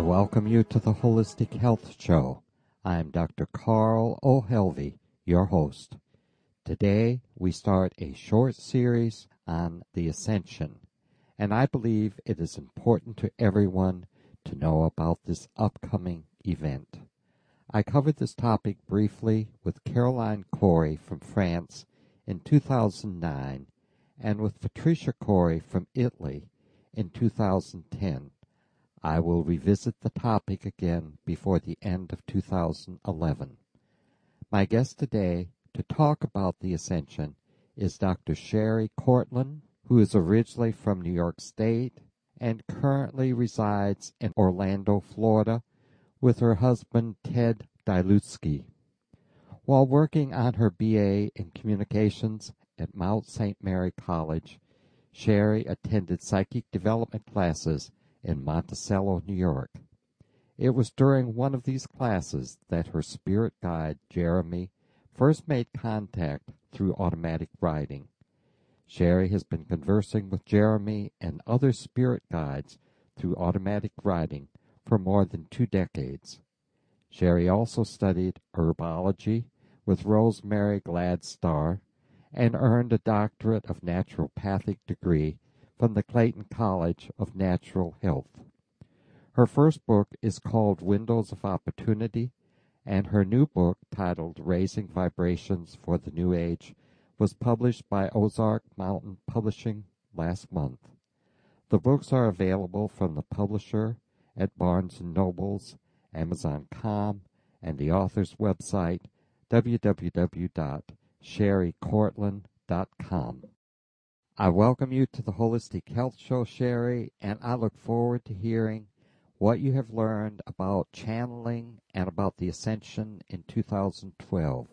welcome you to the Holistic Health Show. I'm Dr. Carl O'Helvey, your host. Today, we start a short series on the Ascension, and I believe it is important to everyone to know about this upcoming event. I covered this topic briefly with Caroline Corey from France in 2009 and with Patricia Corey from Italy in 2010. I will revisit the topic again before the end of 2011. My guest today to talk about the Ascension is Dr. Sherry Cortland, who is originally from New York State and currently resides in Orlando, Florida, with her husband Ted Dilutsky. While working on her BA in Communications at Mount St. Mary College, Sherry attended psychic development classes in Monticello, New York. It was during one of these classes that her spirit guide, Jeremy, first made contact through automatic writing. Sherry has been conversing with Jeremy and other spirit guides through automatic writing for more than 2 decades. Sherry also studied herbology with Rosemary Gladstar and earned a doctorate of naturopathic degree from the Clayton College of Natural Health. Her first book is called Windows of Opportunity, and her new book, titled Raising Vibrations for the New Age, was published by Ozark Mountain Publishing last month. The books are available from the publisher at Barnes & Nobles, Amazon.com, and the author's website, www.sherrycortland.com. I welcome you to the Holistic Health Show, Sherry, and I look forward to hearing what you have learned about channeling and about the Ascension in 2012.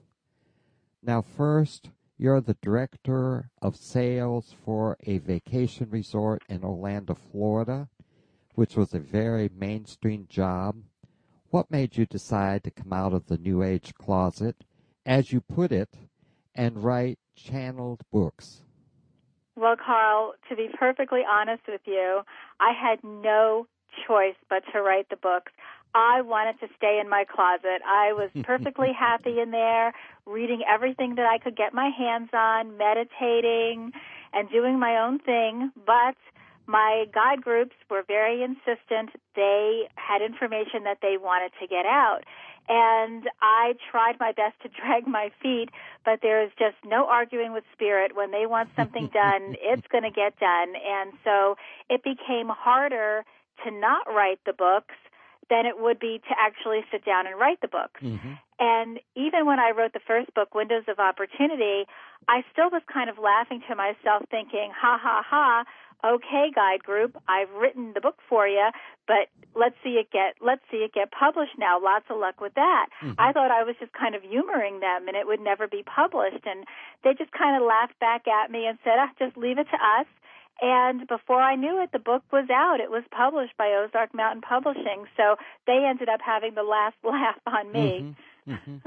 Now, first, you're the director of sales for a vacation resort in Orlando, Florida, which was a very mainstream job. What made you decide to come out of the New Age closet, as you put it, and write channeled books? Well, Carl, to be perfectly honest with you, I had no choice but to write the books. I wanted to stay in my closet. I was perfectly happy in there, reading everything that I could get my hands on, meditating, and doing my own thing. But my guide groups were very insistent. They had information that they wanted to get out. And I tried my best to drag my feet, but there is just no arguing with spirit. When they want something done, it's going to get done. And so it became harder to not write the books than it would be to actually sit down and write the books. Mm-hmm. And even when I wrote the first book, Windows of Opportunity, I still was kind of laughing to myself, thinking, ha, ha, ha, okay, guide group, I've written the book for you, but let's see it get published now. Lots of luck with that. Mm-hmm. I thought I was just kind of humoring them and it would never be published. And they just kind of laughed back at me and said, just leave it to us. And before I knew it, the book was out. It was published by Ozark Mountain Publishing. So they ended up having the last laugh on me. Mm-hmm. Mm-hmm.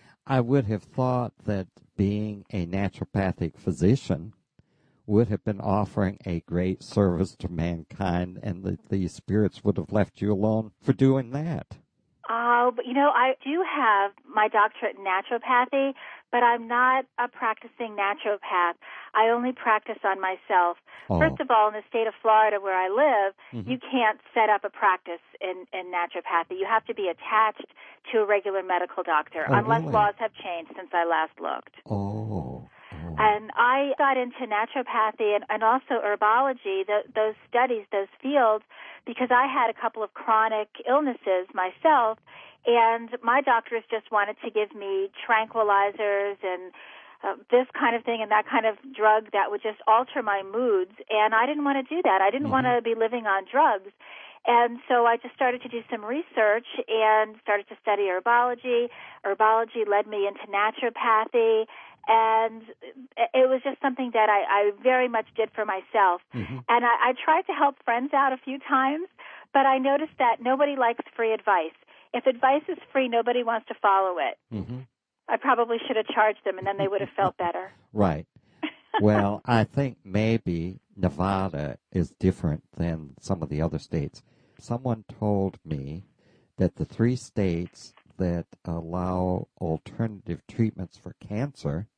I would have thought that being a naturopathic physician would have been offering a great service to mankind, and the spirits would have left you alone for doing that. But I do have my doctorate in naturopathy, but I'm not a practicing naturopath. I only practice on myself. Oh. First of all, in the state of Florida where I live, mm-hmm. you can't set up a practice in naturopathy. You have to be attached to a regular medical doctor, unless really? Laws have changed since I last looked. Oh. And I got into naturopathy and also herbology, those studies, those fields, because I had a couple of chronic illnesses myself, and my doctors just wanted to give me tranquilizers and this kind of thing and that kind of drug that would just alter my moods, and I didn't want to do that. I didn't mm-hmm. want to be living on drugs. And so I just started to do some research and started to study herbology. Herbology led me into naturopathy, and it was just something that I very much did for myself. Mm-hmm. And I tried to help friends out a few times, but I noticed that nobody likes free advice. If advice is free, nobody wants to follow it. Mm-hmm. I probably should have charged them, and then they would have felt better. Right. Well, I think maybe Nevada is different than some of the other states. someone told me that the 3 states that allow alternative treatments for cancer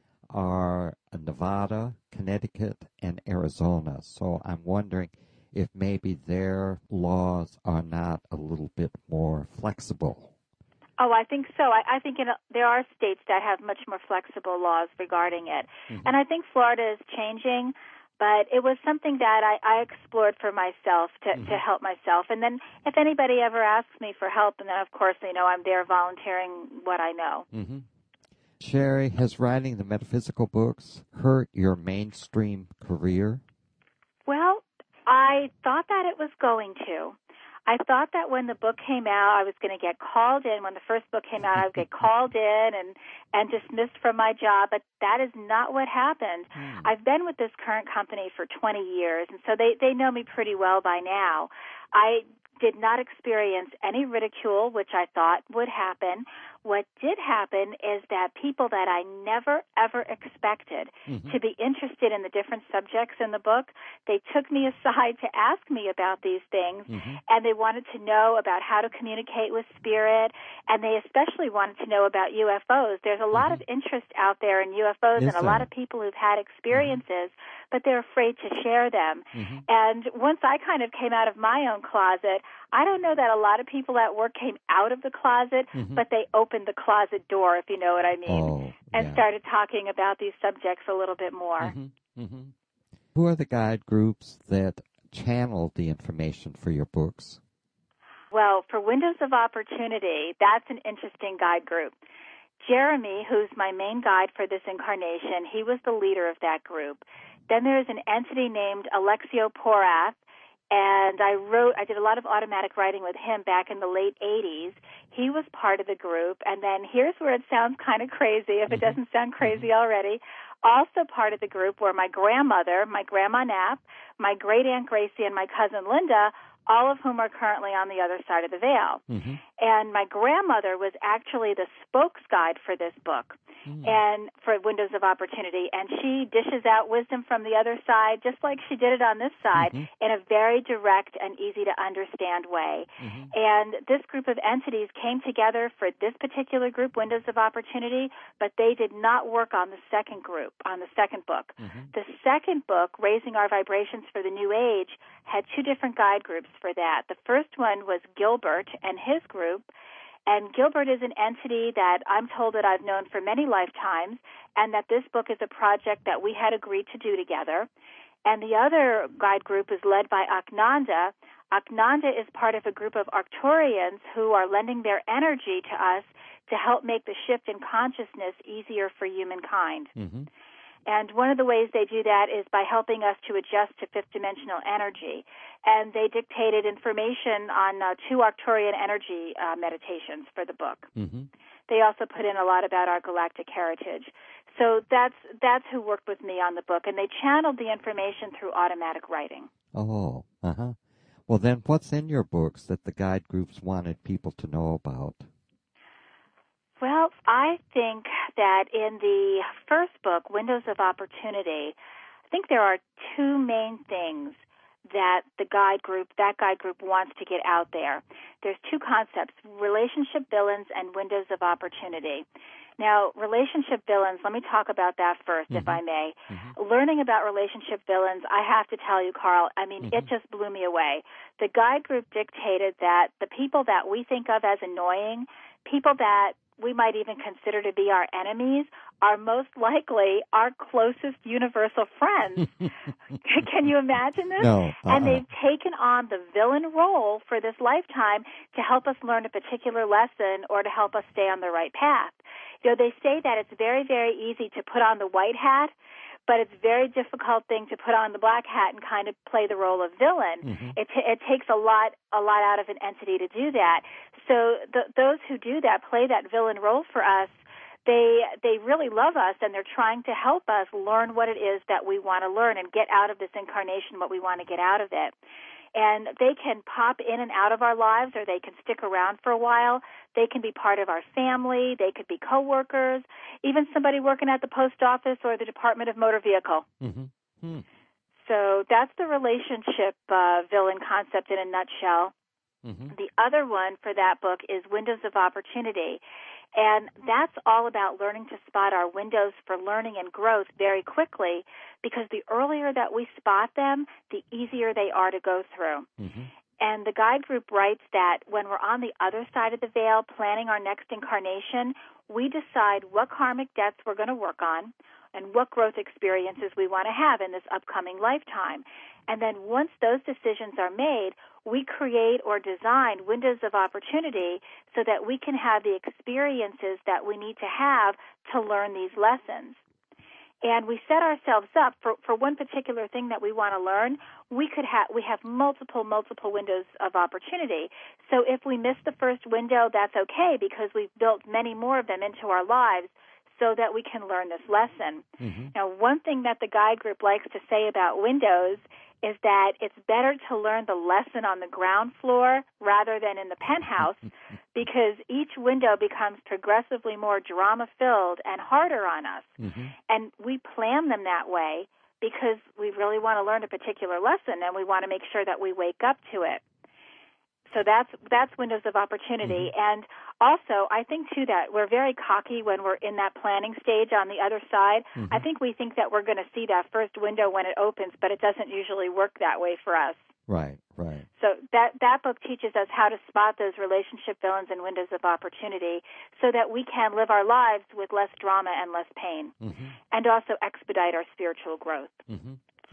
are Nevada, Connecticut, and Arizona. So I'm wondering if maybe their laws are not a little bit more flexible. Oh, I think so. I think there are states that have much more flexible laws regarding it. Mm-hmm. And I think Florida is changing, but it was something that I explored for myself to help myself. And then if anybody ever asks me for help, and then, of course, I'm there volunteering what I know. Mm-hmm. Sherry, has writing the metaphysical books hurt your mainstream career? Well, I thought that it was going to. I thought that when the book came out, I was going to get called in. When the first book came out, I would get called in and dismissed from my job, but that is not what happened. I've been with this current company for 20 years, and so they know me pretty well by now. I did not experience any ridicule, which I thought would happen. What did happen is that people that I never, ever expected to be interested in the different subjects in the book, they took me aside to ask me about these things, and they wanted to know about how to communicate with spirit, and they especially wanted to know about UFOs. There's a lot of interest out there in UFOs, and a lot of people who've had experiences, but they're afraid to share them. And once I kind of came out of my own closet, I don't know that a lot of people at work came out of the closet, but they opened the closet door, if you know what I mean, and started talking about these subjects a little bit more. Who are the guide groups that channel the information for your books? Well, for Windows of Opportunity, that's an interesting guide group. Jeremy, who's my main guide for this incarnation, he was the leader of that group. Then there's an entity named Alexio Porath, and I did a lot of automatic writing with him back in the late 80s. He was part of the group, and then here's where it sounds kind of crazy, if it doesn't sound crazy already. Also part of the group were my grandmother, my Grandma Knapp, my great-aunt Gracie, and my cousin Linda, all of whom are currently on the other side of the veil. And my grandmother was actually the spokes guide for this book and for Windows of Opportunity, and she dishes out wisdom from the other side just like she did it on this side in a very direct and easy-to-understand way. And this group of entities came together for this particular group, Windows of Opportunity, but they did not work on the second group, on the second book. The second book, Raising Our Vibrations for the New Age, had 2 different guide groups for that. The first one was Gilbert and his group, and Gilbert is an entity that I'm told that I've known for many lifetimes, and that this book is a project that we had agreed to do together. And the other guide group is led by Aknanda. Aknanda is part of a group of Arcturians who are lending their energy to us to help make the shift in consciousness easier for humankind. And one of the ways they do that is by helping us to adjust to fifth-dimensional energy. And they dictated information on 2 Arcturian energy meditations for the book. They also put in a lot about our galactic heritage. So that's who worked with me on the book, and they channeled the information through automatic writing. Well, then what's in your books that the guide groups wanted people to know about? Well, I think that in the first book, Windows of Opportunity, I think there are 2 main things that that guide group wants to get out there. There's 2 concepts, relationship villains and Windows of Opportunity. Now, relationship villains, let me talk about that first, if I may. Learning about relationship villains, I have to tell you, Carl, I mean, it just blew me away. The guide group dictated that the people that we think of as annoying, people that we might even consider to be our enemies, are most likely our closest universal friends. Can you imagine this? No. And they've taken on the villain role for this lifetime to help us learn a particular lesson or to help us stay on the right path. They say that it's very, very easy to put on the white hat, but it's a very difficult thing to put on the black hat and kind of play the role of villain. It takes a lot out of an entity to do that. So those who do that, play that villain role for us, they really love us, and they're trying to help us learn what it is that we want to learn and get out of this incarnation what we want to get out of it. And they can pop in and out of our lives, or they can stick around for a while. They can be part of our family. They could be coworkers, even somebody working at the post office or the Department of Motor Vehicle. So that's the relationship villain concept in a nutshell. Mm-hmm. The other one for that book is Windows of Opportunity. And that's all about learning to spot our windows for learning and growth very quickly, because the earlier that we spot them, the easier they are to go through. Mm-hmm. And the guide group writes that when we're on the other side of the veil planning our next incarnation, we decide what karmic debts we're going to work on and what growth experiences we want to have in this upcoming lifetime. And then once those decisions are made, we create or design windows of opportunity so that we can have the experiences that we need to have to learn these lessons. And we set ourselves up for one particular thing that we want to learn. We have multiple windows of opportunity. So if we miss the first window, that's okay, because we've built many more of them into our lives so that we can learn this lesson. Mm-hmm. Now, one thing that the guide group likes to say about windows is that it's better to learn the lesson on the ground floor rather than in the penthouse, because each window becomes progressively more drama-filled and harder on us. Mm-hmm. And we plan them that way because we really want to learn a particular lesson, and we want to make sure that we wake up to it. So that's windows of opportunity. Mm-hmm. And also, I think, too, that we're very cocky when we're in that planning stage on the other side. Mm-hmm. I think we think that we're going to see that first window when it opens, but it doesn't usually work that way for us. Right. So that book teaches us how to spot those relationship villains and windows of opportunity so that we can live our lives with less drama and less pain, Mm-hmm. and also expedite our spiritual growth. Mm-hmm.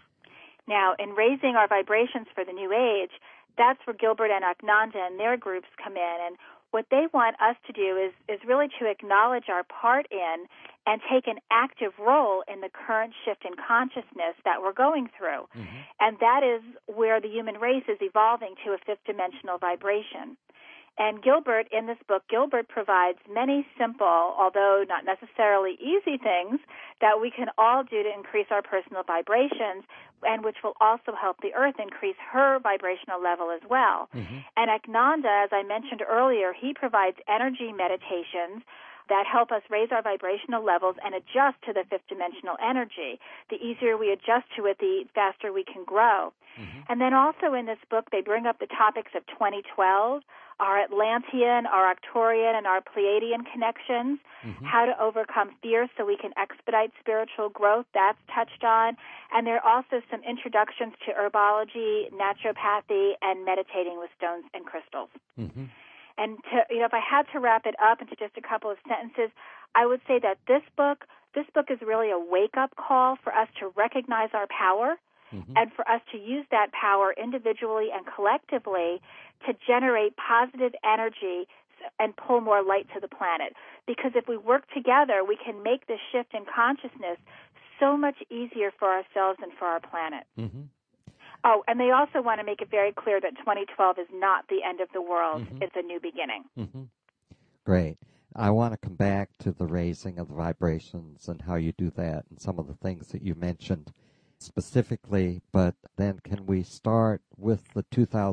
Now, in raising our vibrations for the new age, that's where Gilbert and Aknanda and their groups come in. And what they want us to do is really to acknowledge our part in and take an active role in the current shift in consciousness that we're going through. Mm-hmm. And that is where the human race is evolving to a fifth dimensional vibration. And Gilbert, in this book, Gilbert provides many simple, although not necessarily easy things that we can all do to increase our personal vibrations, and which will also help the earth increase her vibrational level as well. Mm-hmm. And Aknanda, as I mentioned earlier, he provides energy meditations that help us raise our vibrational levels and adjust to the fifth dimensional energy. The easier we adjust to it, the faster we can grow. Mm-hmm. And then also in this book, they bring up the topics of 2012, our Atlantean, our Arcturian, and our Pleiadian connections, Mm-hmm. how to overcome fear so we can expedite spiritual growth. That's touched on. And there are also some introductions to herbology, naturopathy, and meditating with stones and crystals. Mm-hmm. And if I had to wrap it up into just a couple of sentences, I would say that this book is really a wake-up call for us to recognize our power, Mm-hmm. and for us to use that power individually and collectively to generate positive energy and pull more light to the planet. Because if we work together, we can make this shift in consciousness so much easier for ourselves and for our planet. Mm-hmm. Oh, and they also want to make it very clear that 2012 is not the end of the world. Mm-hmm. It's a new beginning. Mm-hmm. Great. I want to come back to the raising of the vibrations and how you do that and some of the things that you mentioned specifically, but then can we start with the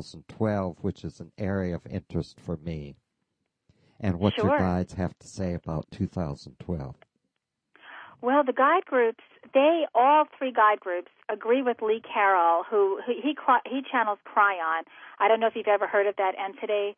2012, which is an area of interest for me, and what Sure. your guides have to say about 2012? Well, the guide groups, all three guide groups agree with Lee Carroll, who he channels Cryon. I don't know if you've ever heard of that entity.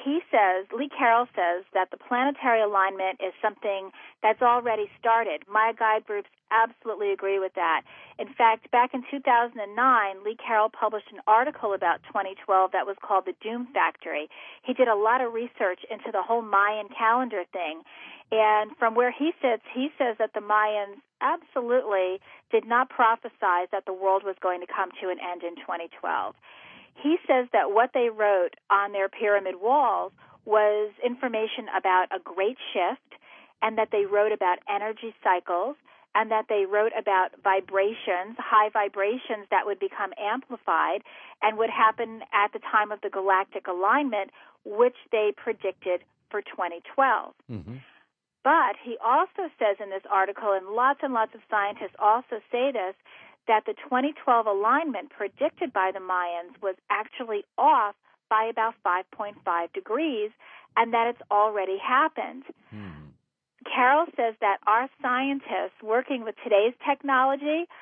Lee Carroll says that the planetary alignment is something that's already started. My guide groups absolutely agree with that. In fact, back in 2009, Lee Carroll published an article about 2012 that was called The Doom Factory. He did a lot of research into the whole Mayan calendar thing. And from where he sits, he says that the Mayans absolutely did not prophesize that the world was going to come to an end in 2012. He says that what they wrote on their pyramid walls was information about a great shift, and that they wrote about energy cycles, and that they wrote about vibrations, high vibrations that would become amplified and would happen at the time of the galactic alignment, which they predicted for 2012. Mm-hmm. But he also says in this article, and lots of scientists also say this, that the 2012 alignment predicted by the Mayans was actually off by about 5.5 degrees, and that it's already happened. Carroll says that our scientists working with today's technology,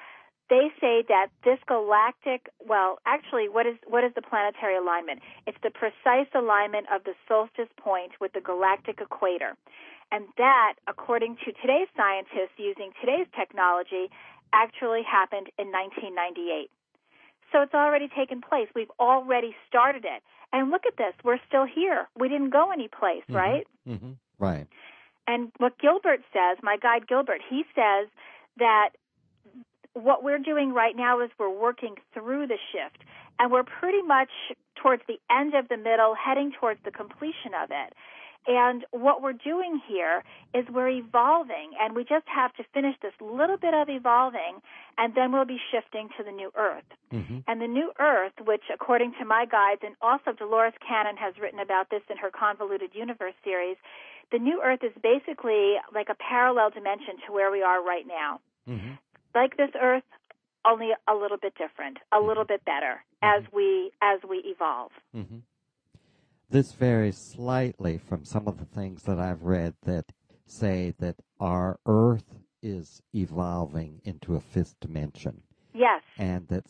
they say that this galactic, well, actually, what is the planetary alignment? It's the precise alignment of the solstice point with the galactic equator. And that, according to today's scientists using today's technology, actually happened in 1998. So it's already taken place. We've already started it. And look at this. We're still here. We didn't go anyplace, right? Mm-hmm. Right. And what Gilbert says, my guide Gilbert, he says that what we're doing right now is we're working through the shift. And we're pretty much towards the end of the middle, heading towards the completion of it. And what we're doing here is we're evolving, and we just have to finish this little bit of evolving, and then we'll be shifting to the new Earth. Mm-hmm. And the new Earth, which according to my guides, and also Dolores Cannon has written about this in her Convoluted Universe series, the new Earth is basically like a parallel dimension to where we are right now. Mm-hmm. Like this Earth, only a little bit different, a little bit better as we evolve. Mm-hmm. This varies slightly from some of the things that I've read that say that our Earth is evolving into a fifth dimension. Yes. And that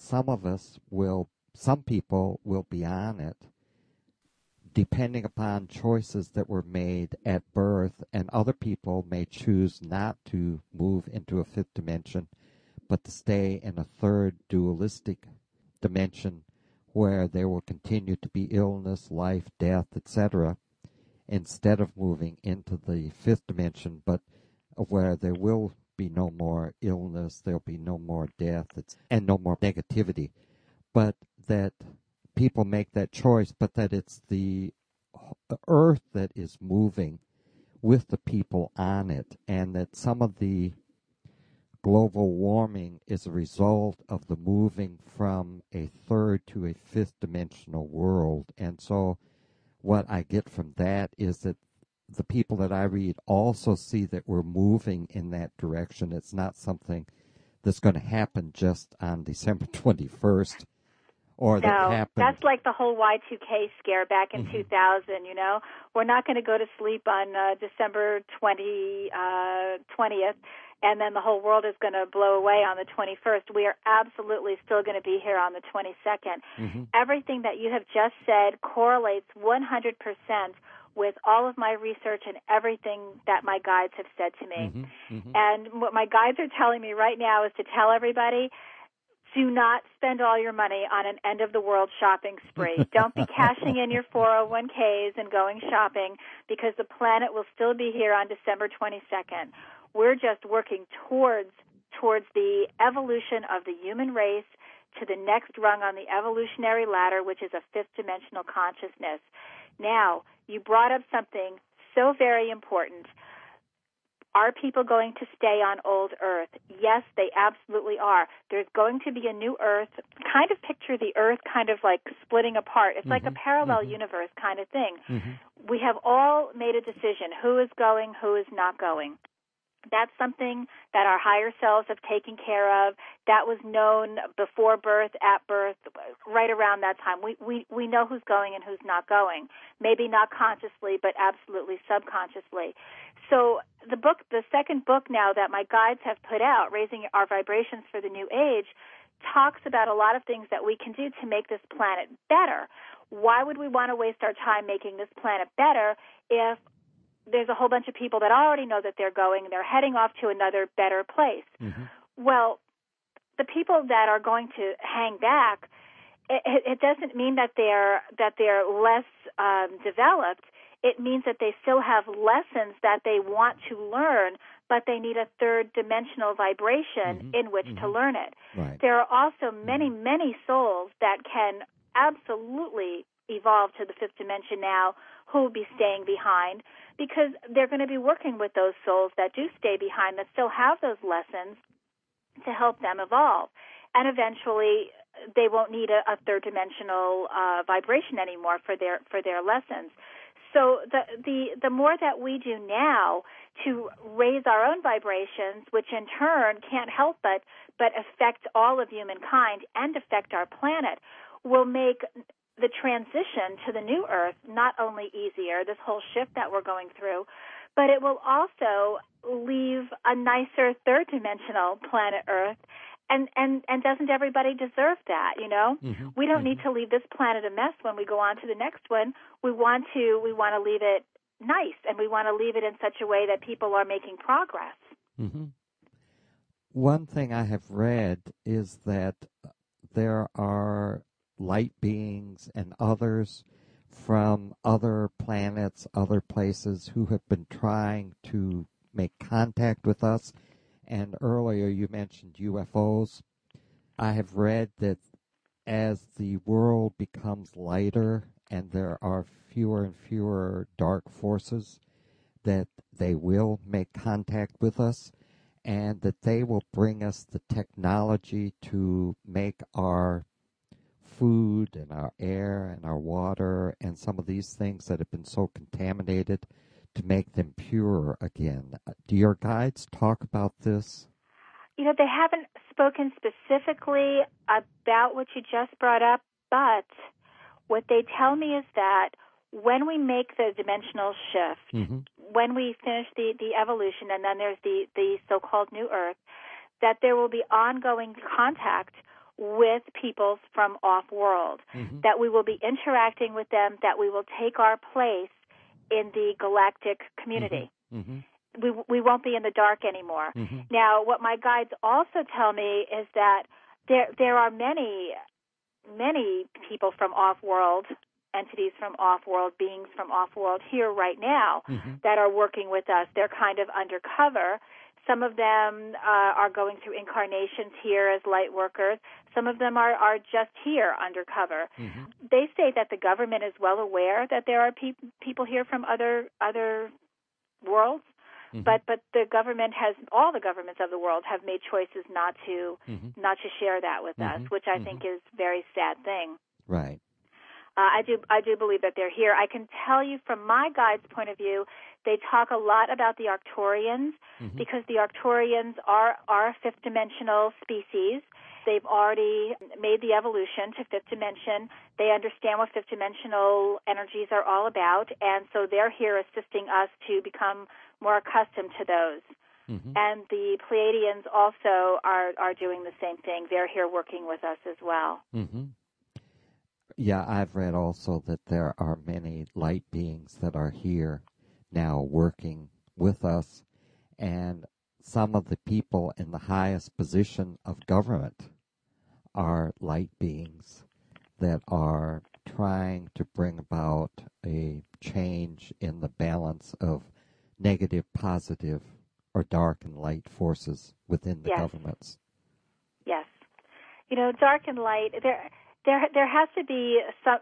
some people will be on it depending upon choices that were made at birth, and other people may choose not to move into a fifth dimension, but to stay in a third dualistic dimension where there will continue to be illness, life, death, etc., instead of moving into the fifth dimension, but where there will be no more illness, there'll be no more death, and no more negativity. But that people make that choice, but that it's the earth that is moving with the people on it, and that some of the global warming is a result of the moving from a third to a fifth dimensional world. And so what I get from that is that the people that I read also see that we're moving in that direction. It's not something that's going to happen just on December 21st. Or that happened. That's like the whole Y2K scare back in 2000, you know. We're not going to go to sleep on December 20th, and then the whole world is going to blow away on the 21st. We are absolutely still going to be here on the 22nd. Mm-hmm. Everything that you have just said correlates 100% with all of my research and everything that my guides have said to me. Mm-hmm. Mm-hmm. And what my guides are telling me right now is to tell everybody, do not spend all your money on an end-of-the-world shopping spree. Don't be cashing in your 401ks and going shopping, because the planet will still be here on December 22nd. We're just working towards the evolution of the human race to the next rung on the evolutionary ladder, which is a fifth-dimensional consciousness. Now, you brought up something so very important. Are people going to stay on old Earth? Yes, they absolutely are. There's going to be a new Earth. Kind of picture the Earth kind of like splitting apart. It's like a parallel universe kind of thing. We have all made a decision who is going, who is not going. That's something that our higher selves have taken care of. That was known before birth, at birth, right around that time. We know who's going and who's not going. Maybe not consciously, but absolutely subconsciously. So the second book now that my guides have put out, Raising Our Vibrations for the New Age, talks about a lot of things that we can do to make this planet better. Why would we want to waste our time making this planet better if there's a whole bunch of people that already know that they're going and they're heading off to another better place? Well, the people that are going to hang back, it doesn't mean that they're less developed. It means that they still have lessons that they want to learn, but they need a third dimensional vibration in which to learn it. Right. There are also many, many souls that can absolutely evolve to the fifth dimension now who will be staying behind, because they're going to be working with those souls that do stay behind, that still have those lessons to help them evolve. And eventually they won't need a third dimensional vibration anymore for their lessons. So the more that we do now to raise our own vibrations, which in turn can't help but affect all of humankind and affect our planet, will make the transition to the new Earth not only easier, this whole shift that we're going through, but it will also leave a nicer third dimensional planet Earth And doesn't everybody deserve that, you know? Mm-hmm. We don't need to leave this planet a mess when we go on to the next one. We want to leave it nice, and we want to leave it in such a way that people are making progress. Mm-hmm. One thing I have read is that there are light beings and others from other planets, other places who have been trying to make contact with us. And earlier you mentioned UFOs. I have read that as the world becomes lighter and there are fewer and fewer dark forces, that they will make contact with us and that they will bring us the technology to make our food and our air and our water and some of these things that have been so contaminated to make them pure again. Do your guides talk about this? You know, they haven't spoken specifically about what you just brought up, but what they tell me is that when we make the dimensional shift, Mm-hmm. when we finish the evolution, and then there's the so-called New Earth, that there will be ongoing contact with peoples from off-world, Mm-hmm. that we will be interacting with them, that we will take our place in the galactic community. Mm-hmm. We won't be in the dark anymore. Mm-hmm. Now, what my guides also tell me is that there are many people from off-world, entities from off-world, beings from off-world here right now Mm-hmm. that are working with us. They're kind of undercover. Some of them are going through incarnations here as light workers. Some of them are just here undercover. Mm-hmm. They say that the government is well aware that there are people here from other worlds. Mm-hmm. But the government all the governments of the world have made choices not to Mm-hmm. share that with Mm-hmm. us, which I think is a very sad thing. Right. I do believe that they're here. I can tell you from my guide's point of view, they talk a lot about the Arcturians Mm-hmm. because the Arcturians are a fifth dimensional species. They've already made the evolution to fifth dimension. They understand what fifth dimensional energies are all about, and so they're here assisting us to become more accustomed to those. Mm-hmm. And the Pleiadians also are doing the same thing. They're here working with us as well. Mm-hmm. Yeah, I've read also that there are many light beings that are here now working with us, and some of the people in the highest position of government are light beings that are trying to bring about a change in the balance of negative, positive, or dark and light forces within the Yes. governments. Yes. You know, dark and light, there has to be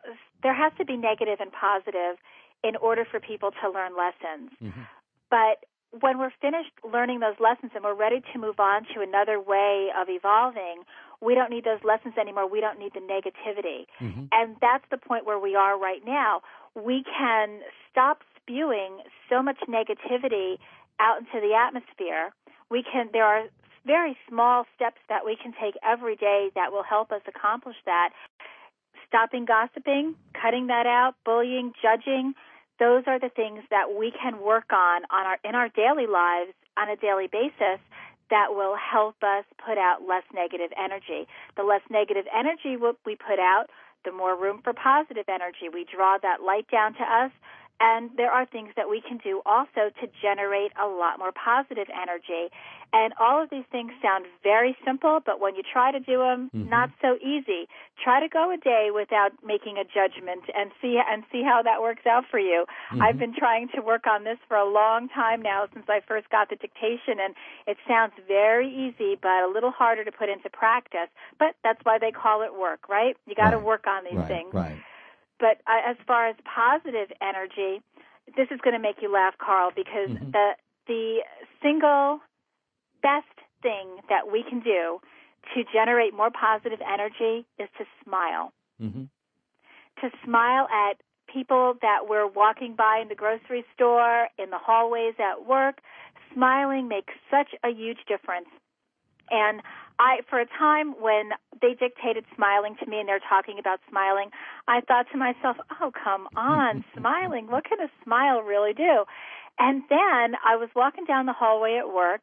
negative and positive in order for people to learn lessons. Mm-hmm. But when we're finished learning those lessons and we're ready to move on to another way of evolving, we don't need those lessons anymore. We don't need the negativity. Mm-hmm. And that's the point where we are right now. We can stop spewing so much negativity out into the atmosphere. There are very small steps that we can take every day that will help us accomplish that. Stopping gossiping, cutting that out, bullying, judging, those are the things that we can work on in our daily lives on a daily basis that will help us put out less negative energy. The less negative energy we put out, the more room for positive energy. We draw that light down to us, and there are things that we can do also to generate a lot more positive energy. And all of these things sound very simple, but when you try to do them, Mm-hmm. not so easy. Try to go a day without making a judgment and see how that works out for you. Mm-hmm. I've been trying to work on this for a long time now since I first got the dictation, and it sounds very easy, but a little harder to put into practice. But that's why they call it work, right? You got to Right. work on these Right. things. Right. But as far as positive energy, this is going to make you laugh, Carl, because Mm-hmm. the single best thing that we can do to generate more positive energy is to smile. Mm-hmm. To smile at people that we're walking by in the grocery store, in the hallways at work. Smiling makes such a huge difference. And for a time when they dictated smiling to me and they're talking about smiling, I thought to myself, oh, come on, smiling. What can a smile really do? And then I was walking down the hallway at work,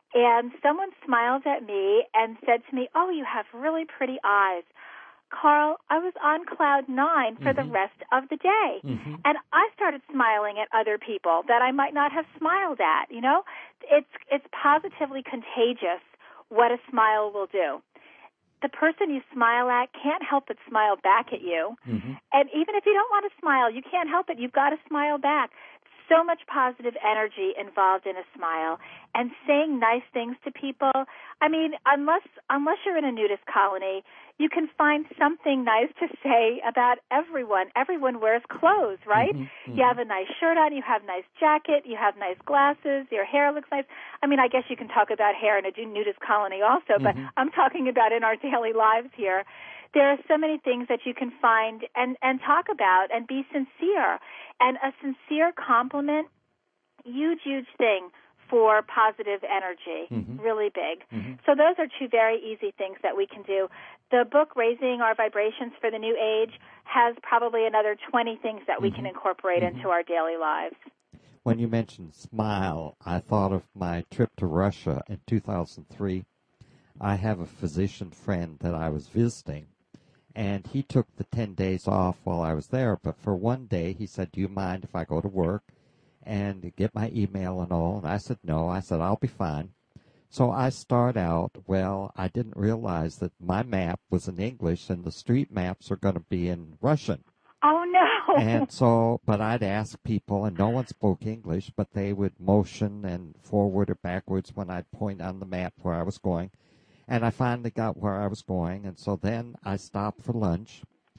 and someone smiled at me and said to me, "Oh, you have really pretty eyes." Carl, I was on cloud nine for the rest of the day. And I started smiling at other people that I might not have smiled at, you know? It's positively contagious what a smile will do. The person you smile at can't help but smile back at you. And even if you don't want to smile, you can't help it. You've got to smile back. So much positive energy involved in a smile. And saying nice things to people, I mean, unless you're in a nudist colony, you can find something nice to say about everyone. Everyone wears clothes, right? You have a nice shirt on, you have a nice jacket, you have nice glasses, your hair looks nice. I mean, I guess you can talk about hair in a nudist colony also, but I'm talking about in our daily lives here. There are so many things that you can find and talk about and be sincere. And a sincere compliment, huge thing for positive energy, really big. So those are two very easy things that we can do. The book, Raising Our Vibrations for the New Age, has probably another 20 things that we can incorporate into our daily lives. When you mentioned smile, I thought of my trip to Russia in 2003. I have a physician friend that I was visiting, and he took the 10 days off while I was there. But for one day, he said, "Do you mind if I go to work and get my email and all?" And I said, "No." I said, "I'll be fine." So I start out, well, I didn't realize that my map was in English and the street maps are going to be in Russian. Oh, no. And so, but I'd ask people, and no one spoke English, but they would motion and forward or backwards when I'd point on the map where I was going. And I finally got where I was going, and so then I stopped for lunch.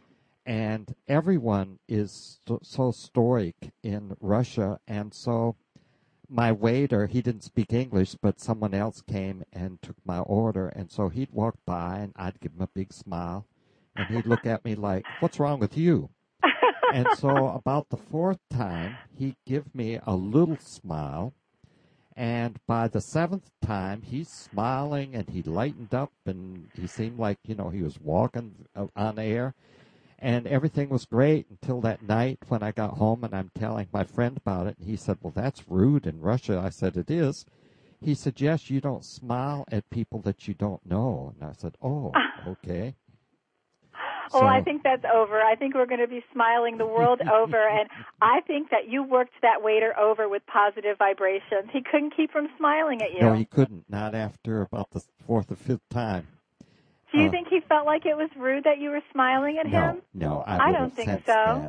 And everyone is so stoic in Russia, and so my waiter, he didn't speak English, but someone else came and took my order, and so he'd walk by, and I'd give him a big smile, and he'd look at me like, "What's wrong with you?" And so about the fourth time, he'd give me a little smile, and by the seventh time, he's smiling, and he lightened up, and he seemed like, he was walking on air. And everything was great until that night when I got home and I'm telling my friend about it. And he said, "Well, that's rude in Russia." I said, "It is." He said, "Yes, you don't smile at people that you don't know." And I said, "Oh, okay." Well, I think that's over. I think we're going to be smiling the world over. And I think that you worked that waiter over with positive vibrations. He couldn't keep from smiling at you. No, he couldn't. Not after about the fourth or fifth time. Do you think he felt like it was rude that you were smiling at him? No, I don't think so.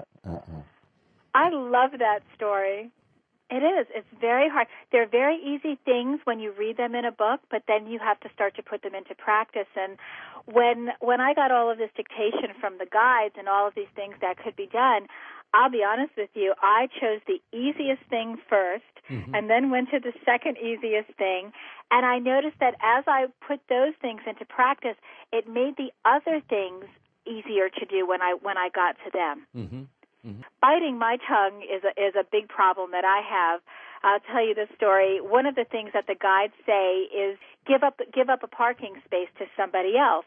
I love that story. It is. It's very hard. They're very easy things when you read them in a book, but then you have to start to put them into practice. And when I got all of this dictation from the guides and all of these things that could be done, I'll be honest with you, I chose the easiest thing first and then went to the second easiest thing. And I noticed that as I put those things into practice, it made the other things easier to do when I got to them. Biting my tongue is a big problem that I have. I'll tell you this story. One of the things that the guides say is give up a parking space to somebody else.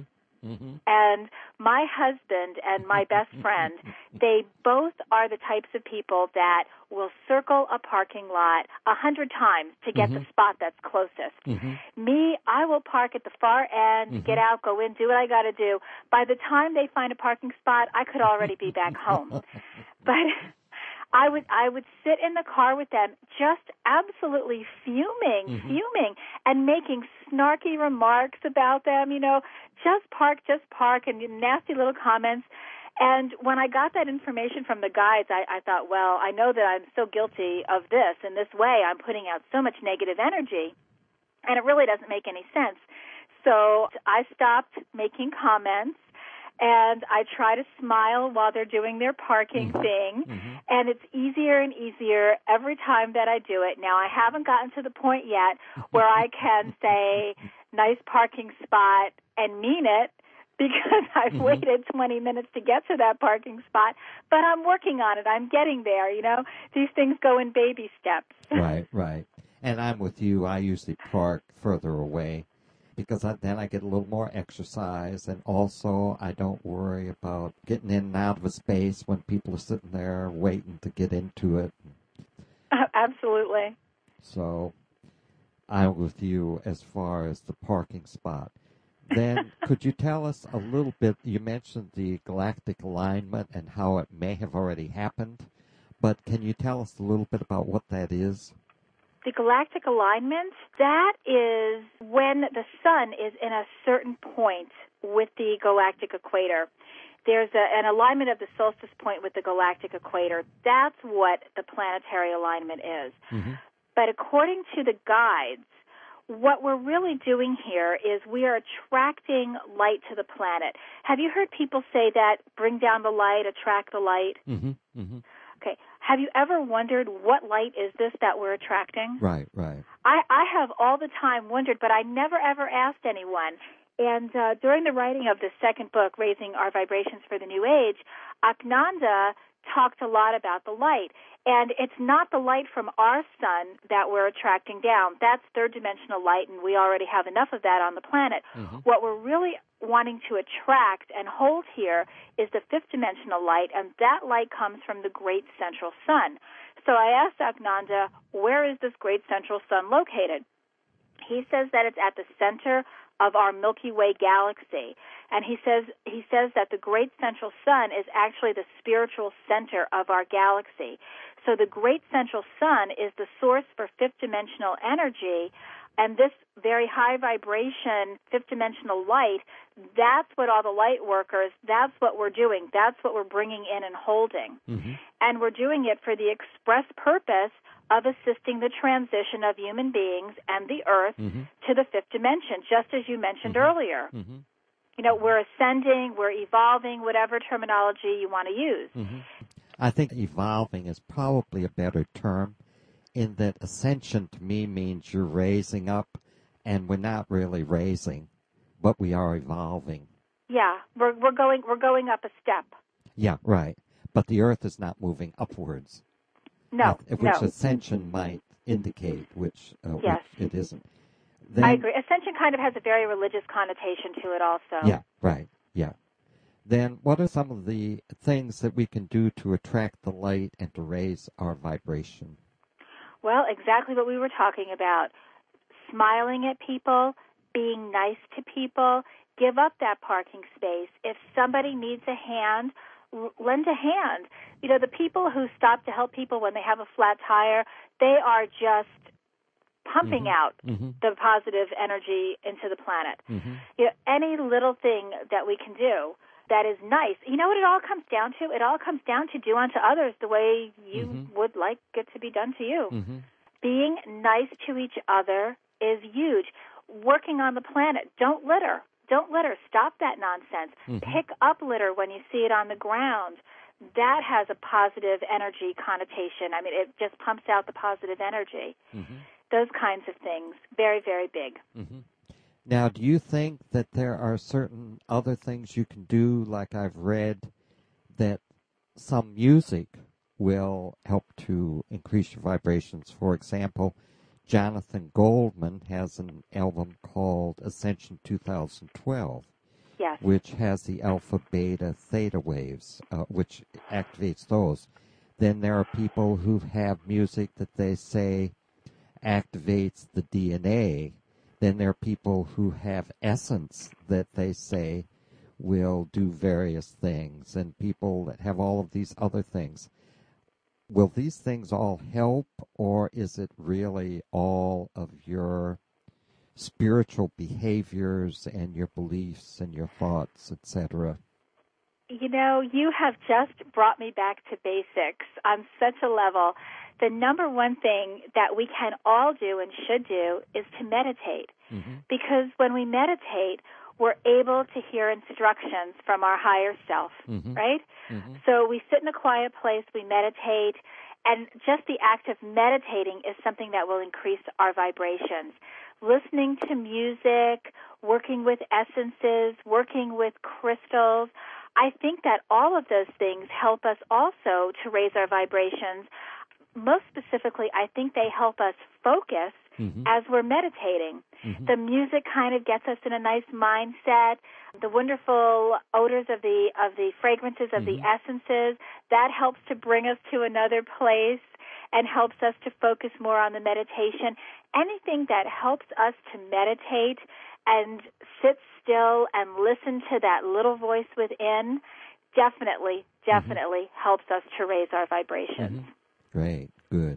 And my husband and my best friend, they both are the types of people that will circle a parking lot 100 times to get the spot that's closest. Me, I will park at the far end, get out, go in, do what I got to do. By the time they find a parking spot, I could already be back home. But I would sit in the car with them just absolutely fuming, and making snarky remarks about them, just park, and nasty little comments. And when I got that information from the guides, I thought, well, I know that I'm so guilty of this. In this way, I'm putting out so much negative energy, and it really doesn't make any sense. So I stopped making comments, and I try to smile while they're doing their parking thing, and it's easier and easier every time that I do it. Now, I haven't gotten to the point yet where I can say, "Nice parking spot," and mean it, because I've waited 20 minutes to get to that parking spot, but I'm working on it. I'm getting there, These things go in baby steps. Right. And I'm with you. I usually park further away, because then I get a little more exercise, and also I don't worry about getting in and out of a space when people are sitting there waiting to get into it. Absolutely. So I'm with you as far as the parking spot. Then could you tell us a little bit, you mentioned the galactic alignment and how it may have already happened, but can you tell us a little bit about what that is? The galactic alignment, that is when the sun is in a certain point with the galactic equator. There's an alignment of the solstice point with the galactic equator. That's what the planetary alignment is. Mm-hmm. But according to the guides, what we're really doing here is we are attracting light to the planet. Have you heard people say that, bring down the light, attract the light? Mm-hmm. Mm-hmm. Okay. Have you ever wondered what light is this that we're attracting? Right, right. I have all the time wondered, but I never ever asked anyone. And during the writing of the second book, Raising Our Vibrations for the New Age, Aknanda talked a lot about the light. And it's not the light from our sun that we're attracting down. That's third-dimensional light, and we already have enough of that on the planet. Mm-hmm. What we're really wanting to attract and hold here is the fifth-dimensional light, and that light comes from the great central sun. So I asked Aknanda, where is this great central sun located? He says that it's at the center of our Milky Way galaxy. And he says that the great central sun is actually the spiritual center of our galaxy. So the great central sun is the source for fifth-dimensional energy, and this very high vibration fifth-dimensional light, that's what all the light workers, that's what we're doing. That's what we're bringing in and holding. Mm-hmm. And we're doing it for the express purpose of assisting the transition of human beings and the earth mm-hmm. to the fifth dimension, just as you mentioned mm-hmm. earlier. Mm-hmm. You know, we're ascending, we're evolving, whatever terminology you want to use. Mm-hmm. I think evolving is probably a better term, in that ascension to me means you're raising up, and we're not really raising, but we are evolving. Yeah, we're going up a step. Yeah, right. But the earth is not moving upwards. No, which ascension might indicate, which it isn't. Then, I agree. Ascension kind of has a very religious connotation to it also. Yeah, right, yeah. Then what are some of the things that we can do to attract the light and to raise our vibration? Well, exactly what we were talking about. Smiling at people, being nice to people, give up that parking space. If somebody needs a hand, lend a hand. You know, the people who stop to help people when they have a flat tire, they are just pumping mm-hmm. out mm-hmm. the positive energy into the planet. Mm-hmm. You know, any little thing that we can do that is nice. You know what it all comes down to? It all comes down to do unto others the way you mm-hmm. would like it to be done to you. Mm-hmm. Being nice to each other is huge. Working on the planet, don't litter. Don't litter. Stop that nonsense. Mm-hmm. Pick up litter when you see it on the ground. That has a positive energy connotation. I mean, it just pumps out the positive energy. Mm-hmm. Those kinds of things. Very, very big. Mm-hmm. Now, do you think that there are certain other things you can do, like I've read, that some music will help to increase your vibrations? For example, Jonathan Goldman has an album called Ascension 2012, yes. which has the alpha, beta, theta waves, which activates those. Then there are people who have music that they say activates the DNA. Then there are people who have essence that they say will do various things, and people that have all of these other things. Will these things all help, or is it really all of your spiritual behaviors and your beliefs and your thoughts, etc.? You know, you have just brought me back to basics on such a level. The number one thing that we can all do and should do is to meditate. Mm-hmm. Because when we meditate, we're able to hear instructions from our higher self, mm-hmm. right? Mm-hmm. So we sit in a quiet place, we meditate, and just the act of meditating is something that will increase our vibrations. Listening to music, working with essences, working with crystals, I think that all of those things help us also to raise our vibrations. Most specifically, I think they help us focus mm-hmm. as we're meditating. Mm-hmm. The music kind of gets us in a nice mindset. The wonderful odors of the fragrances of mm-hmm. the essences, that helps to bring us to another place and helps us to focus more on the meditation. anything that helps us to meditate and sit still and listen to that little voice within definitely helps us to raise our vibrations. Great, good.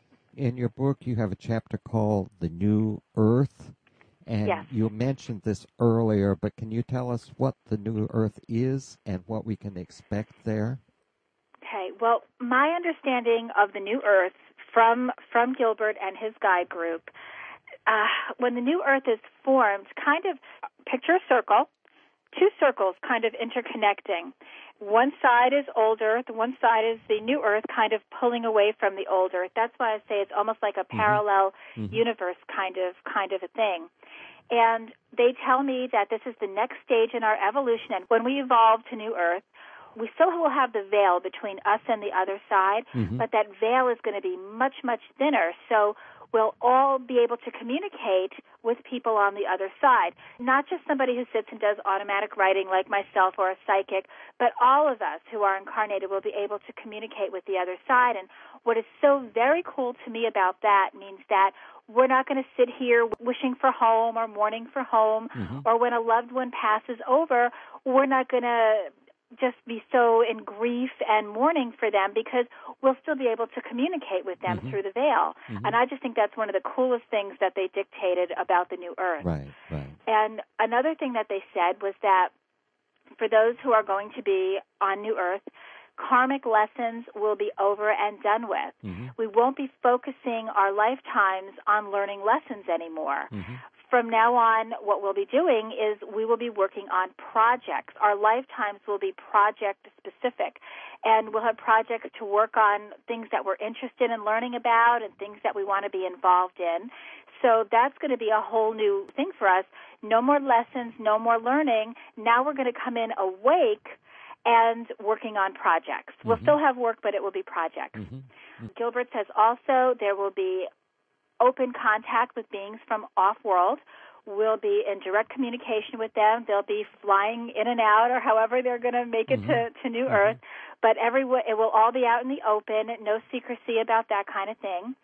In your book, you have a chapter called The New Earth, and Yes. you mentioned this earlier, but can you tell us what the New Earth is and what we can expect there? Okay, well, my understanding of the New Earth from Gilbert and his guide group, when the New Earth is formed, kind of picture a circle, two circles kind of interconnecting. One side is old Earth, one side is the New Earth kind of pulling away from the old Earth. That's why I say it's almost like a parallel universe kind of a thing. And they tell me that this is the next stage in our evolution, and when we evolve to New Earth, we still will have the veil between us and the other side, but that veil is going to be much, much thinner. So we'll all be able to communicate with people on the other side. Not just somebody who sits and does automatic writing like myself or a psychic, but all of us who are incarnated will be able to communicate with the other side. And what is so very cool to me about that means that we're not going to sit here wishing for home or mourning for home, or when a loved one passes over, we're not going to just be so in grief and mourning for them, because we'll still be able to communicate with them through the veil. And I just think that's one of the coolest things that they dictated about the New Earth. Right. And another thing that they said was that for those who are going to be on New Earth, karmic lessons will be over and done with. We won't be focusing our lifetimes on learning lessons anymore. From now on, what we'll be doing is we will be working on projects. Our lifetimes will be project-specific, and we'll have projects to work on things that we're interested in learning about and things that we want to be involved in. So that's going to be a whole new thing for us. No more lessons, no more learning. Now we're going to come in awake and working on projects. We'll still have work, but it will be projects. Gilbert says also there will be open contact with beings from off-world. We'll be in direct communication with them. They'll be flying in and out, or however they're going to make it to New Earth. But it will all be out in the open, no secrecy about that kind of thing.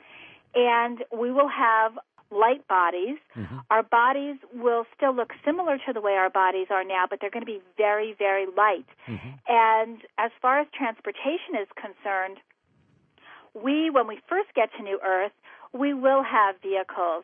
And we will have light bodies. Our bodies will still look similar to the way our bodies are now, but they're going to be very, very light. And as far as transportation is concerned, when we first get to New Earth, we will have vehicles.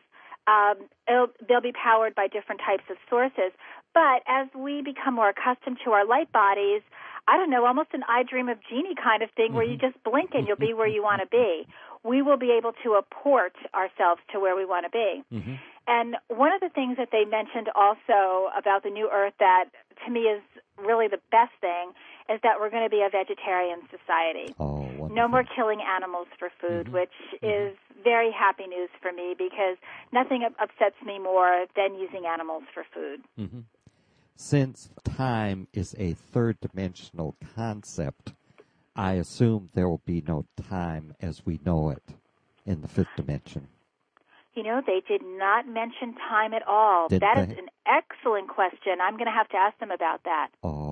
They'll be powered by different types of sources. But as we become more accustomed to our light bodies, I don't know, almost an I Dream of Jeannie kind of thing where you just blink and you'll be where you want to be. We will be able to apport ourselves to where we want to be. And one of the things that they mentioned also about the New Earth that to me is really the best thing is that we're going to be a vegetarian society. Oh, wonderful. No more killing animals for food, which is very happy news for me, because nothing upsets me more than using animals for food. Since time is a third-dimensional concept, I assume there will be no time as we know it in the fifth dimension. You know, they did not mention time at all. That is an excellent question. I'm going to have to ask them about that.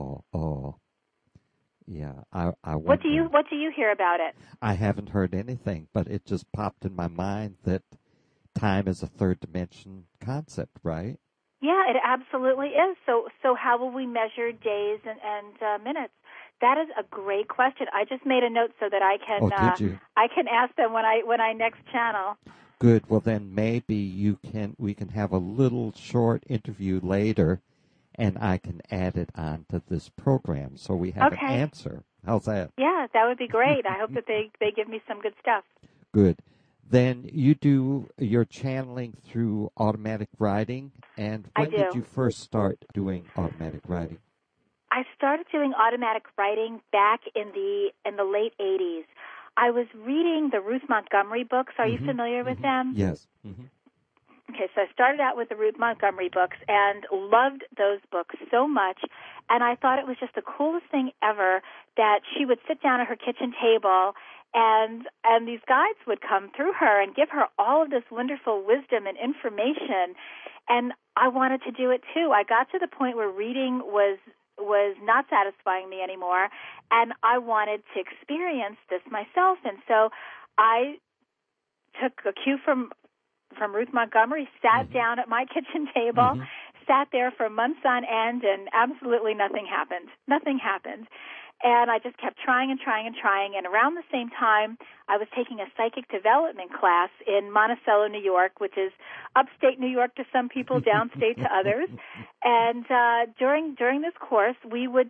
Yeah, I wonder. What do you hear about it? I haven't heard anything, but it just popped in my mind that time is a third dimension concept, right? Yeah, it absolutely is. So how will we measure days and minutes? That is a great question. I just made a note so that I can I can ask them when I next channel. Good. Well, then maybe we can have a little short interview later, and I can add it on to this program so we have an answer. How's that? Yeah, that would be great. I hope that they give me some good stuff. Good. Then you do your channeling through automatic writing, and when did you first start doing automatic writing? I started doing automatic writing back in the late 80s. I was reading the Ruth Montgomery books. Are you familiar with them? Yes. Okay, so I started out with the Ruth Montgomery books and loved those books so much, and I thought it was just the coolest thing ever that she would sit down at her kitchen table and these guides would come through her and give her all of this wonderful wisdom and information, and I wanted to do it too. I got to the point where reading was not satisfying me anymore, and I wanted to experience this myself. And so I took a cue from Ruth Montgomery sat down at my kitchen table, sat there for months on end, and absolutely nothing happened. Nothing happened. And I just kept trying and trying and trying. And around the same time, I was taking a psychic development class in Monticello, New York, which is upstate New York to some people, downstate to others. And during this course, we would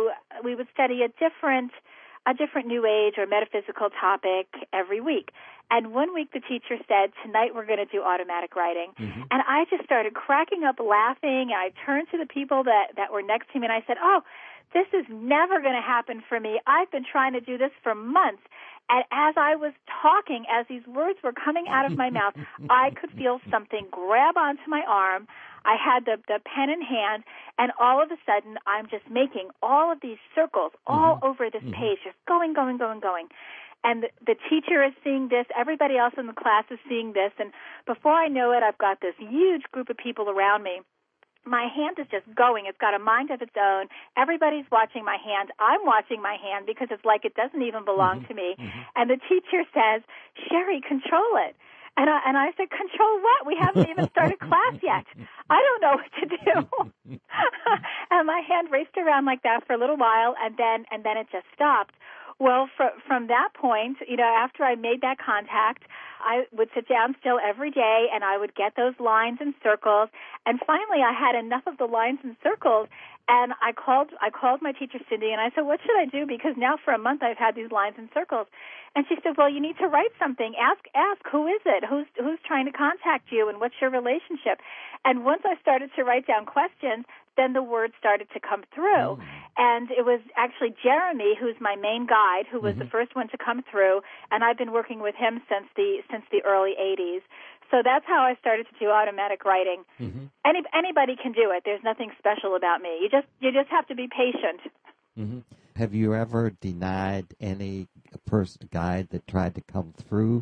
study a different New Age or metaphysical topic every week. And one week the teacher said, tonight we're going to do automatic writing. And I just started cracking up laughing. And I turned to the people that were next to me and I said, oh, this is never going to happen for me. I've been trying to do this for months. And as I was talking, as these words were coming out of my mouth, I could feel something grab onto my arm. I had the pen in hand, and all of a sudden, I'm just making all of these circles all over this page, just going. And the teacher is seeing this. Everybody else in the class is seeing this. And before I know it, I've got this huge group of people around me. My hand is just going. It's got a mind of its own. Everybody's watching my hand. I'm watching my hand because it's like it doesn't even belong to me. And the teacher says, Sherry, control it. And I said, control what? We haven't even started class yet. I don't know what to do. And my hand raced around like that for a little while, and then it just stopped. Well, from that point, after I made that contact, I would sit down still every day, and I would get those lines and circles. And finally, I had enough of the lines and circles, and I called my teacher, Cindy, and I said, what should I do? Because now for a month I've had these lines and circles. And she said, well, you need to write something. Ask, who is it? Who's trying to contact you, and what's your relationship? And once I started to write down questions, then the words started to come through. And it was actually Jeremy, who's my main guide, who was the first one to come through, and I've been working with him since the early 80s. So that's how I started to do automatic writing. Anybody can do it. There's nothing special about me. You just have to be patient. Have you ever denied any guide that tried to come through,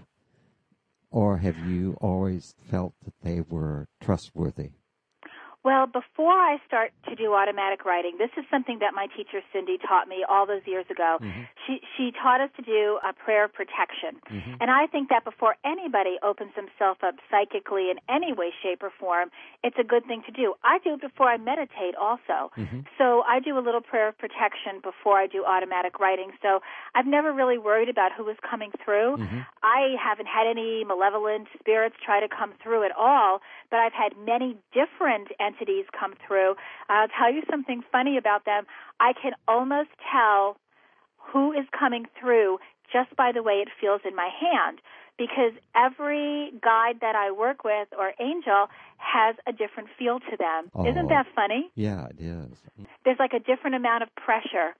or have you always felt that they were trustworthy? Well, before I start to do automatic writing, this is something that my teacher Cindy taught me all those years ago. She taught us to do a prayer of protection. And I think that before anybody opens himself up psychically in any way, shape, or form, it's a good thing to do. I do it before I meditate also. So I do a little prayer of protection before I do automatic writing. So I've never really worried about who is coming through. I haven't had any malevolent spirits try to come through at all, but I've had many different entities come through. I'll tell you something funny about them. I can almost tell who is coming through just by the way it feels in my hand, because every guide that I work with or angel has a different feel to them. Isn't that funny? Yeah, it is. There's like a different amount of pressure.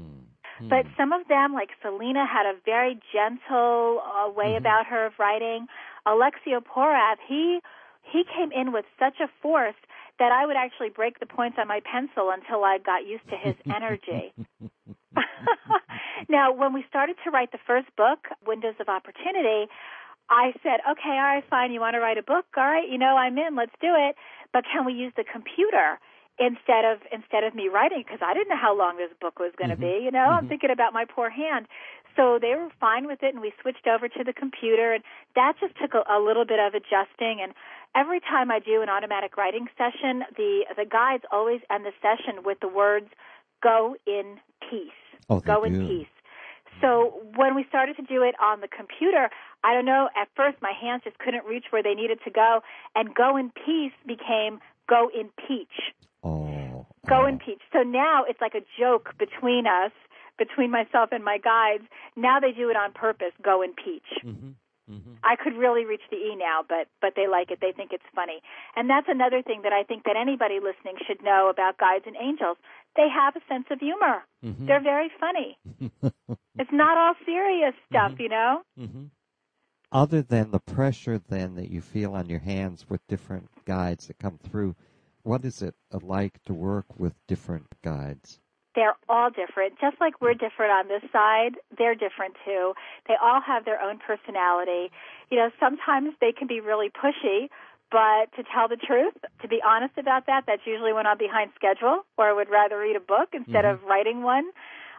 But some of them, like Selena, had a very gentle way about her of writing. Alexio Porath, he came in with such a force that I would actually break the points on my pencil until I got used to his energy. Now, when we started to write the first book, Windows of Opportunity, I said, okay, all right, fine, you want to write a book? All right, I'm in, let's do it. But can we use the computer instead of me writing? Because I didn't know how long this book was going to be, I'm thinking about my poor hand. So they were fine with it, and we switched over to the computer, and that just took a little bit of adjusting. And every time I do an automatic writing session, the guides always end the session with the words, go in peace. Go in peace. So when we started to do it on the computer, I don't know, at first my hands just couldn't reach where they needed to go, and go in peace became go in peach. Go in peach. So now it's like a joke between us, between myself and my guides. Now they do it on purpose, go in peach. I could really reach the E now, but they like it. They think it's funny. And that's another thing that I think that anybody listening should know about guides and angels. They have a sense of humor. They're very funny. It's not all serious stuff, Other than the pressure then that you feel on your hands with different guides that come through, what is it like to work with different guides? They're all different. Just like we're different on this side, they're different too. They all have their own personality. Sometimes they can be really pushy, but to tell the truth, to be honest about that, that's usually when I'm behind schedule or I would rather read a book instead of writing one.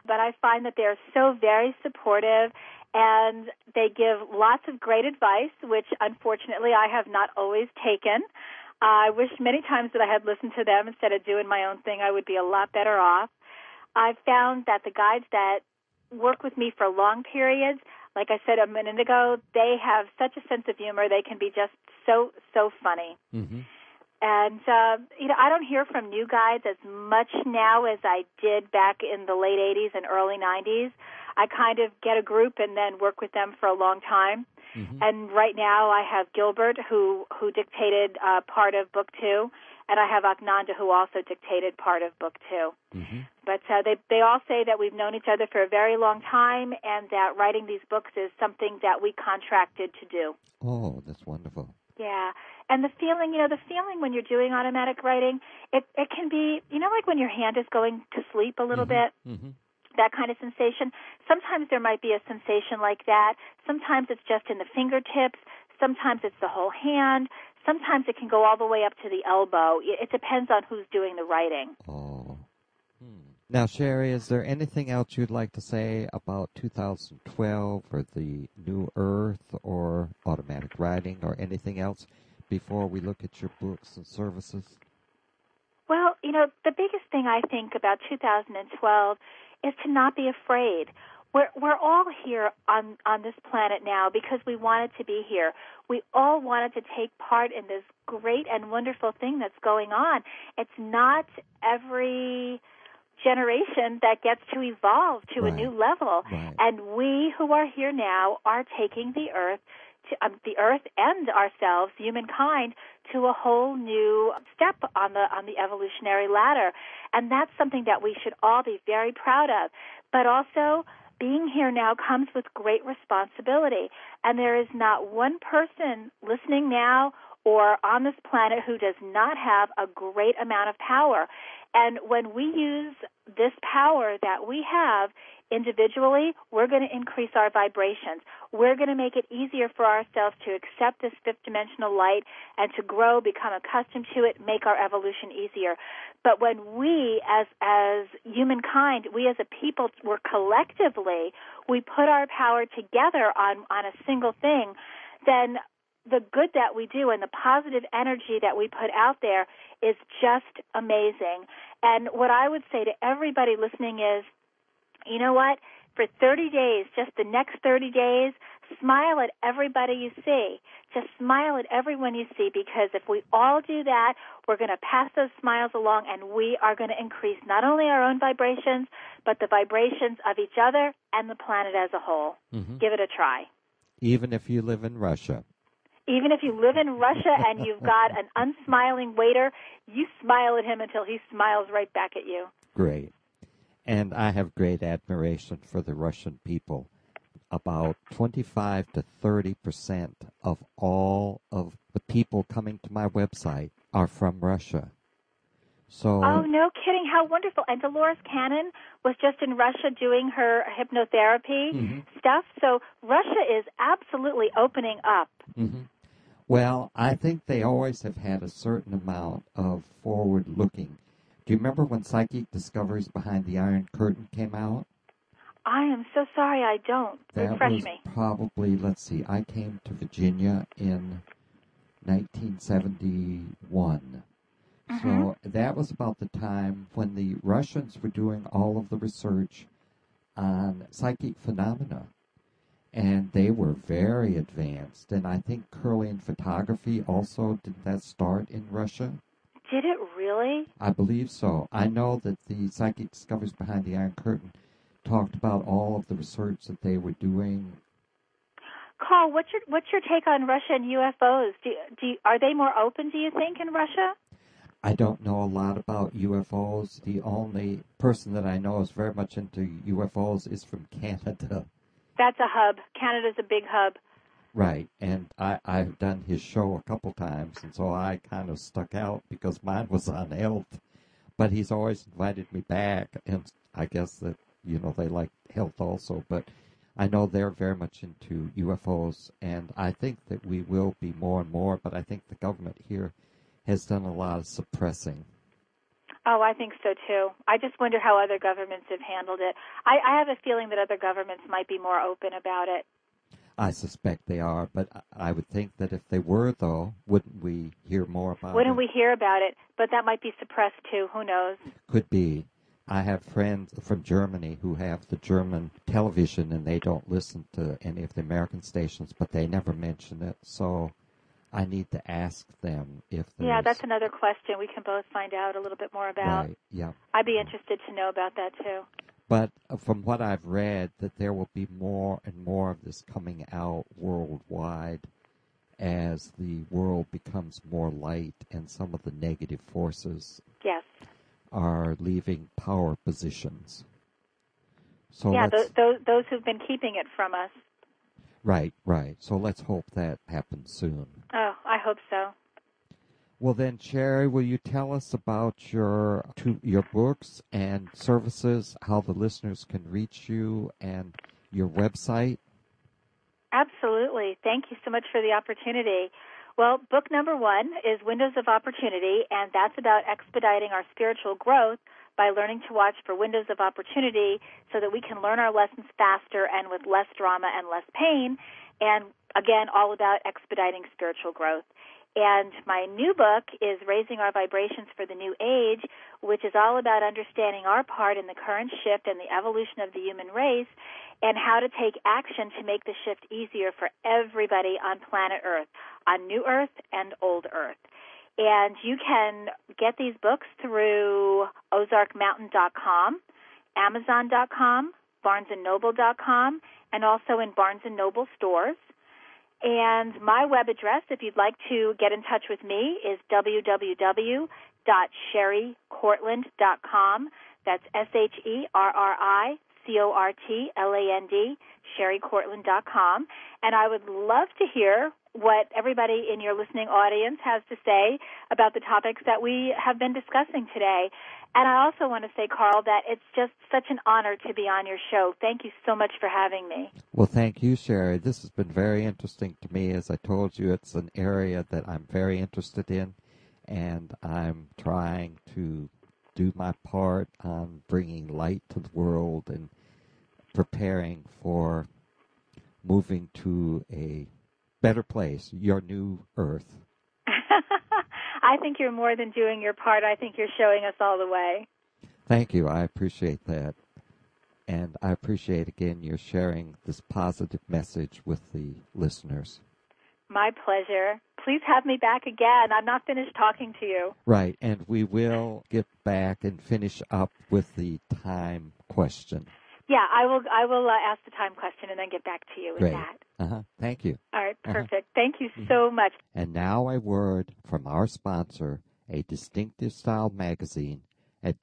but I find that they're so very supportive, and they give lots of great advice, which unfortunately I have not always taken. I wish many times that I had listened to them instead of doing my own thing. I would be a lot better off. I've found that the guides that work with me for long periods, like I said a minute ago, they have such a sense of humor. They can be just so funny. Mm-hmm. And, I don't hear from new guides as much now as I did back in the late 80s and early 90s. I kind of get a group and then work with them for a long time. Mm-hmm. And right now I have Gilbert, who dictated part of Book 2, and I have Aknanda, who also dictated part of Book 2. Mm-hmm. But they all say that we've known each other for a very long time, and that writing these books is something that we contracted to do. Oh, that's wonderful. Yeah. And the feeling when you're doing automatic writing, it can be, like when your hand is going to sleep a little bit. Mm-hmm. That kind of sensation. Sometimes there might be a sensation like that. Sometimes it's just in the fingertips. Sometimes it's the whole hand. Sometimes it can go all the way up to the elbow. It depends on who's doing the writing. Oh. Now, Sherry, is there anything else you'd like to say about 2012 or the New Earth or automatic writing or anything else before we look at your books and services? Well, the biggest thing I think about 2012 is to not be afraid. We're all here on this planet now because we wanted to be here. We all wanted to take part in this great and wonderful thing that's going on. It's not every generation that gets to evolve to a new level. Right. And we who are here now are taking the earth and ourselves, humankind, to a whole new step on the evolutionary ladder. And that's something that we should all be very proud of. But also, being here now comes with great responsibility. And there is not one person listening now or on this planet who does not have a great amount of power. And when we use this power that we have individually, we're going to increase our vibrations. We're going to make it easier for ourselves to accept this fifth-dimensional light and to grow, become accustomed to it, make our evolution easier. But when we, as humankind, we as a people, we're collectively, we put our power together on a single thing, then the good that we do and the positive energy that we put out there is just amazing. And what I would say to everybody listening is, you know what? For 30 days, just the next 30 days, smile at everybody you see. Just smile at everyone you see, because if we all do that, we're going to pass those smiles along, and we are going to increase not only our own vibrations, but the vibrations of each other and the planet as a whole. Mm-hmm. Give it a try. Even if you live in Russia. Even if you live in Russia and you've got an unsmiling waiter, you smile at him until he smiles right back at you. Great. And I have great admiration for the Russian people. About 25 to 30% of all of the people coming to my website are from Russia. So, oh, no kidding. How wonderful. And Dolores Cannon was just in Russia doing her hypnotherapy stuff. So Russia is absolutely opening up. Mm-hmm. Well, I think they always have had a certain amount of forward-looking. Do you remember when Psychic Discoveries Behind the Iron Curtain came out? I am so sorry I don't. Refresh me. Probably, let's see, I came to Virginia in 1971. So that was about the time when the Russians were doing all of the research on psychic phenomena. And they were very advanced. And I think Kirlian photography also, did that start in Russia? Did it really? I believe so. I know that the Psychic Discoveries Behind the Iron Curtain talked about all of the research that they were doing. Carl, what's your take on Russia and UFOs? Are they more open, do you think, in Russia? I don't know a lot about UFOs. The only person that I know is very much into UFOs is from Canada. That's a hub. Canada's a big hub. Right, and I've done his show a couple times, and so I kind of stuck out because mine was on health. But he's always invited me back, and I guess that, they like health also. But I know they're very much into UFOs, and I think that we will be more and more, but I think the government here has done a lot of suppressing. Oh, I think so too. I just wonder how other governments have handled it. I have a feeling that other governments might be more open about it. I suspect they are, but I would think that if they were, though, wouldn't we hear more about Wouldn't it? we hear about it? But that might be suppressed too. Who knows? Could be. I have friends from Germany who have the German television, and they don't listen to any of the American stations, but they never mention it. So I need to ask them if there's... Yeah, that's another question we can both find out a little bit more about. Right, yeah. I'd be interested to know about that too. But from what I've read, that there will be more and more of this coming out worldwide as the world becomes more light and some of the negative forces Yes. are leaving power positions. So yeah, those who've been keeping it from us. Right. So let's hope that happens soon. Oh, I hope so. Well then, Sherry, will you tell us about your books and services, how the listeners can reach you, and your website? Absolutely. Thank you so much for the opportunity. Well, book number 1 is Windows of Opportunity, and that's about expediting our spiritual growth by learning to watch for windows of opportunity so that we can learn our lessons faster and with less drama and less pain, and again, all about expediting spiritual growth. And my new book is Raising Our Vibrations for the New Age, which is all about understanding our part in the current shift and the evolution of the human race and how to take action to make the shift easier for everybody on planet Earth, on New Earth and Old Earth. And you can get these books through ozarkmountain.com, amazon.com, barnesandnoble.com, and also in Barnes & Noble stores. And my web address, if you'd like to get in touch with me, is www.sherrycortland.com. That's SherryCortland, sherrycortland.com. And I would love to hear what everybody in your listening audience has to say about the topics that we have been discussing today. And I also want to say, Carl, that it's just such an honor to be on your show. Thank you so much for having me. Well, thank you, Sherry. This has been very interesting to me. As I told you, it's an area that I'm very interested in, and I'm trying to do my part on bringing light to the world and preparing for moving to a better place, your new Earth. I think you're more than doing your part. I think you're showing us all the way. Thank you. I appreciate that. And I appreciate, again, your sharing this positive message with the listeners. My pleasure. Please have me back again. I'm not finished talking to you. Right, and we will get back and finish up with the time question. Yeah, I will ask the time question and then get back to you with Great. that. Thank you. All right, perfect. Thank you so much. And now a word from our sponsor, A Distinctive Style magazine at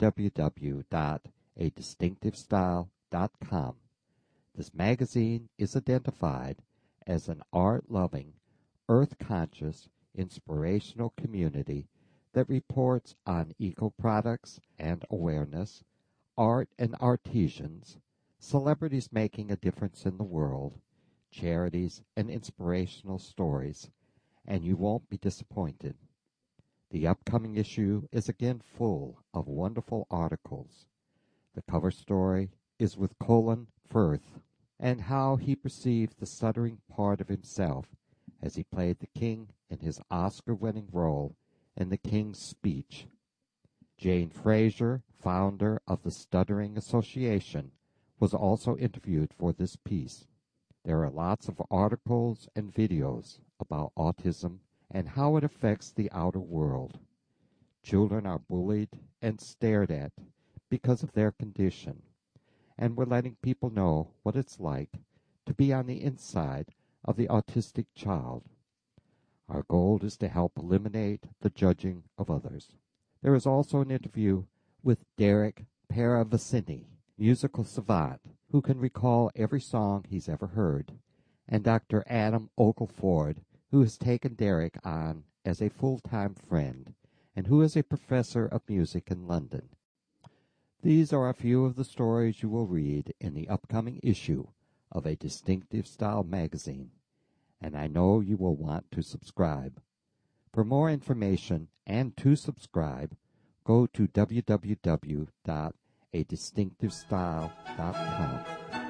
www.adistinctivestyle.com. This magazine is identified as an art-loving, earth-conscious, inspirational community that reports on eco-products and awareness, art and artisans, celebrities making a difference in the world, charities and inspirational stories, and you won't be disappointed. The upcoming issue is again full of wonderful articles. The cover story is with Colin Firth and how he perceived the stuttering part of himself as he played the king in his Oscar-winning role in The King's Speech. Jane Fraser, founder of the Stuttering Association, was also interviewed for this piece. There are lots of articles and videos about autism and how it affects the outer world. Children are bullied and stared at because of their condition, and we're letting people know what it's like to be on the inside of the autistic child. Our goal is to help eliminate the judging of others. There is also an interview with Derek Paravicini, musical savant who can recall every song he's ever heard, and Dr. Adam Ogleford, who has taken Derek on as a full-time friend and who is a professor of music in London. These are a few of the stories you will read in the upcoming issue of A Distinctive Style magazine, and I know you will want to subscribe. For more information and to subscribe, go to www.adistinctivestyle.com